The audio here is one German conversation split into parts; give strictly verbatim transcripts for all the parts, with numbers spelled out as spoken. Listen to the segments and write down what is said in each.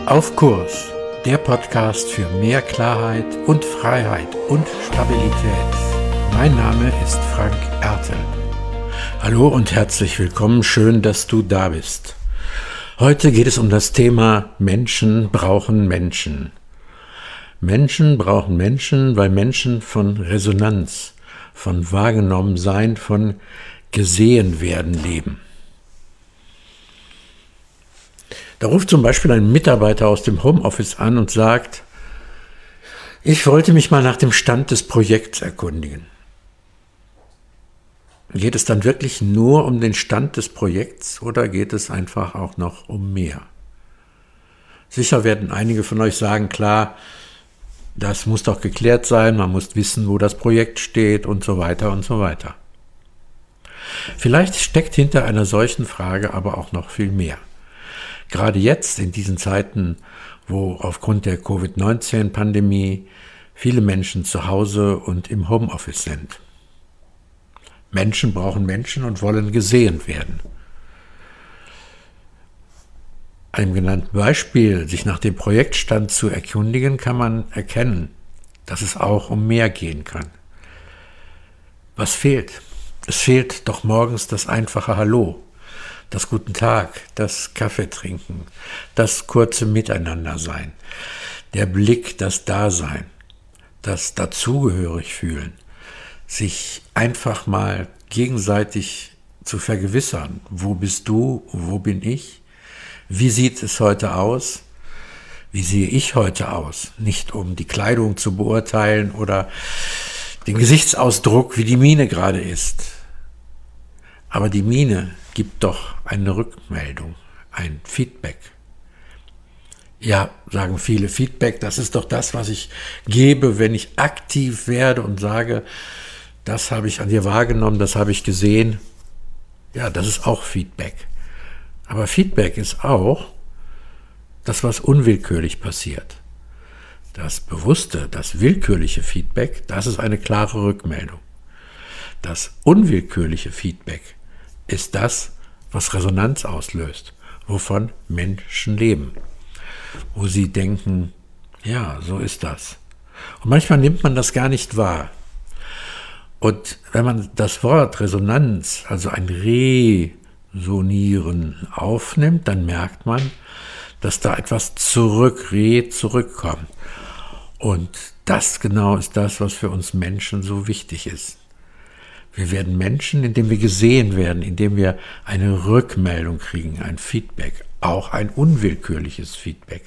Auf Kurs, der Podcast für mehr Klarheit und Freiheit und Stabilität. Mein Name ist Frank Ertel. Hallo und herzlich willkommen, schön, dass du da bist. Heute geht es um das Thema Menschen brauchen Menschen. Menschen brauchen Menschen, weil Menschen von Resonanz, von Wahrgenommensein, von Gesehenwerden leben. Da ruft zum Beispiel ein Mitarbeiter aus dem Homeoffice an und sagt, ich wollte mich mal nach dem Stand des Projekts erkundigen. Geht es dann wirklich nur um den Stand des Projekts oder geht es einfach auch noch um mehr? Sicher werden einige von euch sagen, klar, das muss doch geklärt sein, man muss wissen, wo das Projekt steht und so weiter und so weiter. Vielleicht steckt hinter einer solchen Frage aber auch noch viel mehr. Gerade jetzt in diesen Zeiten, wo aufgrund der Covid neunzehn Pandemie viele Menschen zu Hause und im Homeoffice sind. Menschen brauchen Menschen und wollen gesehen werden. Einem genannten Beispiel, sich nach dem Projektstand zu erkundigen, kann man erkennen, dass es auch um mehr gehen kann. Was fehlt? Es fehlt doch morgens das einfache Hallo. Das Guten Tag, das Kaffee trinken, das kurze Miteinandersein, der Blick, das Dasein, das dazugehörig fühlen, sich einfach mal gegenseitig zu vergewissern, wo bist du, wo bin ich, wie sieht es heute aus, wie sehe ich heute aus, nicht um die Kleidung zu beurteilen oder den Gesichtsausdruck, wie die Miene gerade ist. Aber die Miene gibt doch eine Rückmeldung, ein Feedback. Ja, sagen viele, Feedback, das ist doch das, was ich gebe, wenn ich aktiv werde und sage, das habe ich an dir wahrgenommen, das habe ich gesehen. Ja, das ist auch Feedback. Aber Feedback ist auch das, was unwillkürlich passiert. Das bewusste, das willkürliche Feedback, das ist eine klare Rückmeldung. Das unwillkürliche Feedback ist das, was Resonanz auslöst, wovon Menschen leben, wo sie denken, ja, so ist das. Und manchmal nimmt man das gar nicht wahr. Und wenn man das Wort Resonanz, also ein Resonieren aufnimmt, dann merkt man, dass da etwas zurück, re zurückkommt. Und das genau ist das, was für uns Menschen so wichtig ist. Wir werden Menschen, indem wir gesehen werden, indem wir eine Rückmeldung kriegen, ein Feedback, auch ein unwillkürliches Feedback.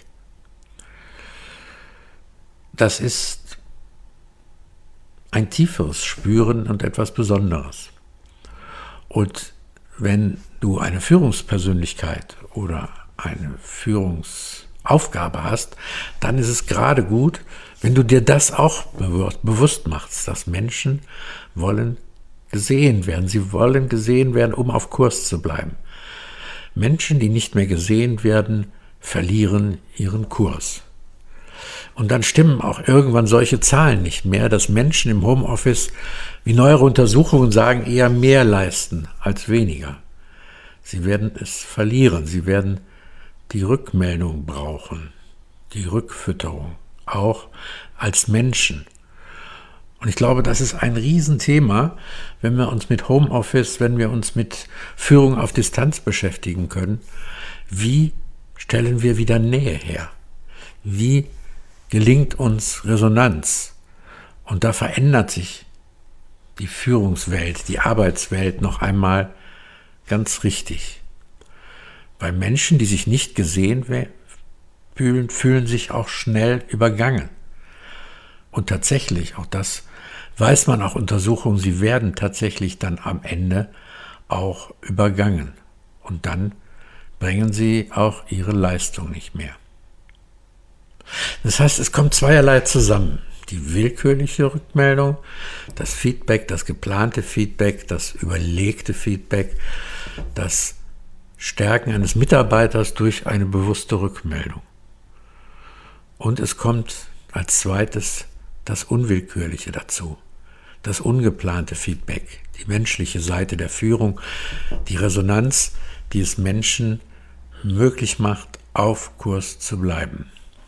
Das ist ein tieferes Spüren und etwas Besonderes. Und wenn du eine Führungspersönlichkeit oder eine Führungsaufgabe hast, dann ist es gerade gut, wenn du dir das auch bewusst machst, dass Menschen wollen gesehen werden. Sie wollen gesehen werden, um auf Kurs zu bleiben. Menschen, die nicht mehr gesehen werden, verlieren ihren Kurs. Und dann stimmen auch irgendwann solche Zahlen nicht mehr, dass Menschen im Homeoffice, wie neuere Untersuchungen sagen, eher mehr leisten als weniger. Sie werden es verlieren. Sie werden die Rückmeldung brauchen, die Rückfütterung, auch als Menschen. Und ich glaube, das ist ein Riesenthema, wenn wir uns mit Homeoffice, wenn wir uns mit Führung auf Distanz beschäftigen können. Wie stellen wir wieder Nähe her? Wie gelingt uns Resonanz? Und da verändert sich die Führungswelt, die Arbeitswelt noch einmal ganz richtig. Weil Menschen, die sich nicht gesehen fühlen, fühlen sich auch schnell übergangen. Und tatsächlich, auch das weiß man auch Untersuchungen, sie werden tatsächlich dann am Ende auch übergangen. Und dann bringen sie auch ihre Leistung nicht mehr. Das heißt, es kommt zweierlei zusammen. Die willkürliche Rückmeldung, das Feedback, das geplante Feedback, das überlegte Feedback, das Stärken eines Mitarbeiters durch eine bewusste Rückmeldung. Und es kommt als zweites das Unwillkürliche dazu, das ungeplante Feedback, die menschliche Seite der Führung, die Resonanz, die es Menschen möglich macht, auf Kurs zu bleiben.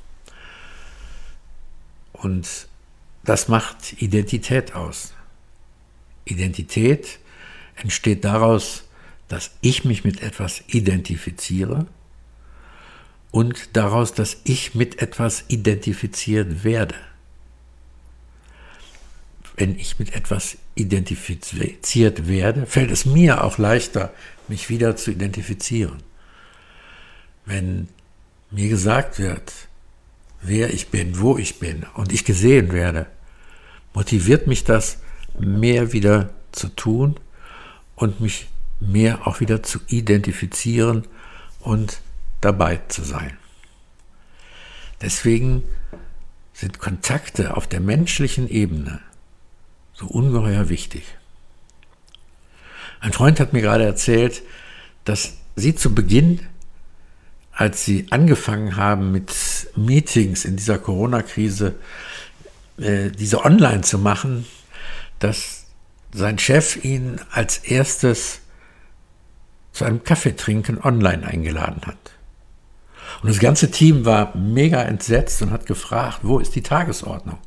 Und das macht Identität aus. Identität entsteht daraus, dass ich mich mit etwas identifiziere und daraus, dass ich mit etwas identifiziert werde. Wenn ich mit etwas identifiziert werde, fällt es mir auch leichter, mich wieder zu identifizieren. Wenn mir gesagt wird, wer ich bin, wo ich bin und ich gesehen werde, motiviert mich das, mehr wieder zu tun und mich mehr auch wieder zu identifizieren und dabei zu sein. Deswegen sind Kontakte auf der menschlichen Ebene so ungeheuer wichtig. Ein Freund hat mir gerade erzählt, dass sie zu Beginn, als sie angefangen haben mit Meetings in dieser Corona-Krise, äh, diese online zu machen, dass sein Chef ihn als erstes zu einem Kaffeetrinken online eingeladen hat. Und das ganze Team war mega entsetzt und hat gefragt, wo ist die Tagesordnung?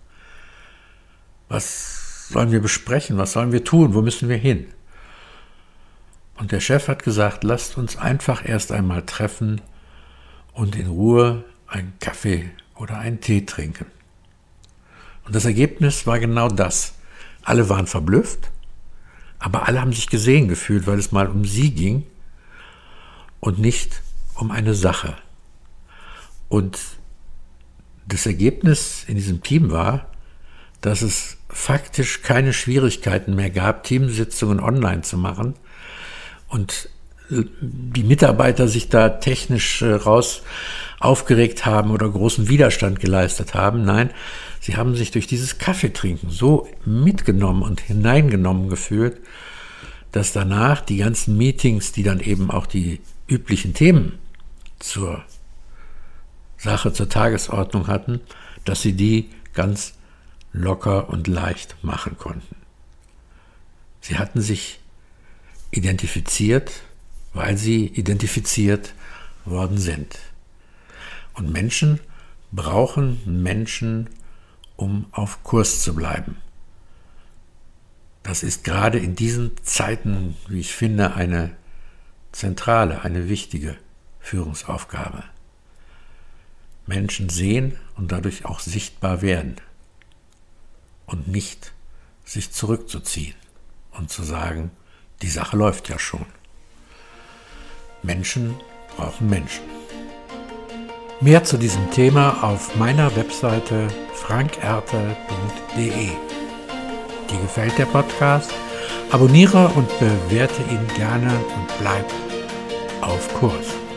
Was sollen wir besprechen? Was sollen wir tun? Wo müssen wir hin? Und der Chef hat gesagt, lasst uns einfach erst einmal treffen und in Ruhe einen Kaffee oder einen Tee trinken. Und das Ergebnis war genau das. Alle waren verblüfft, aber alle haben sich gesehen gefühlt, weil es mal um sie ging und nicht um eine Sache. Und das Ergebnis in diesem Team war, dass es faktisch keine Schwierigkeiten mehr gab, Teamsitzungen online zu machen und die Mitarbeiter sich da technisch raus aufgeregt haben oder großen Widerstand geleistet haben. Nein, sie haben sich durch dieses Kaffeetrinken so mitgenommen und hineingenommen gefühlt, dass danach die ganzen Meetings, die dann eben auch die üblichen Themen zur Sache, zur Tagesordnung hatten, dass sie die ganz locker und leicht machen konnten. Sie hatten sich identifiziert, weil sie identifiziert worden sind. Und Menschen brauchen Menschen, um auf Kurs zu bleiben. Das ist gerade in diesen Zeiten, wie ich finde, eine zentrale, eine wichtige Führungsaufgabe. Menschen sehen und dadurch auch sichtbar werden und nicht sich zurückzuziehen und zu sagen, die Sache läuft ja schon. Menschen brauchen Menschen. Mehr zu diesem Thema auf meiner Webseite frank ertel punkt de. Dir gefällt der Podcast? Abonniere und bewerte ihn gerne und bleib auf Kurs.